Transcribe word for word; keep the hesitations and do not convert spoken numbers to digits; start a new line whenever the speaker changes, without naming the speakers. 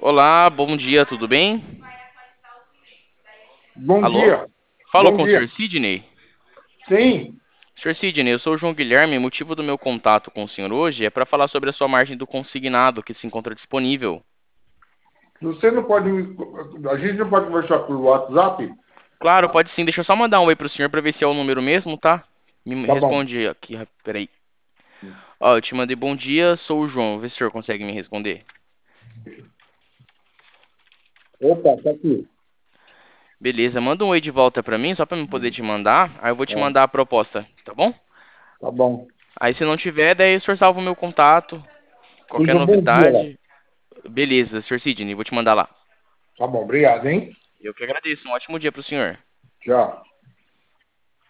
Olá, bom dia, tudo bem?
Bom
Alô?
dia.
Falou
Bom
com o
dia.
senhor Sidney?
Sim,
senhor Sidney, eu sou o João Guilherme. O motivo do meu contato com o senhor hoje é para falar sobre a sua margem do consignado que se encontra disponível.
você não pode. me- A gente não pode conversar por WhatsApp?
Claro, pode sim. Deixa eu só mandar um oi pro senhor para ver se é o número mesmo, tá? Me
Tá bom.
responde aqui, rap- peraí. Ó, eu te mandei bom dia, sou o João. Vê se o senhor consegue me responder.
Opa, tá aqui.
Beleza, manda um oi de volta pra mim, só pra eu poder te mandar. Aí eu vou te
É,
mandar a proposta, tá bom?
tá bom.
Aí se não tiver, daí o senhor salva o meu contato. Qualquer
Seja um bom dia lá.
novidade. Beleza, senhor Sidney, vou te mandar lá.
Tá bom, obrigado, hein?
Eu que agradeço. Um ótimo dia pro senhor.
Tchau.